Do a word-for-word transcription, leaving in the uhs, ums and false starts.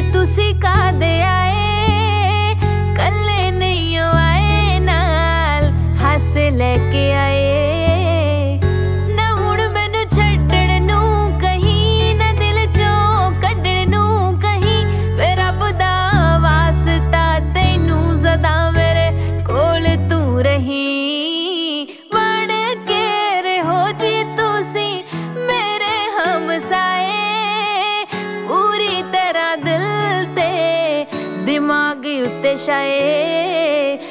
तुसी कादे आए कल्ले नहीं आए नाल हस लेके आए ना हुण मैनू छड्डण नू कहीं ना दिल चों कड्डण नू कहीं वे रब दा वास्ता तैनू सदा मेरे कोल तू रही बन के रहो जी तुसी मेरे हमसाए पूरी तरह दिल ते दिमाग उत्ते शाए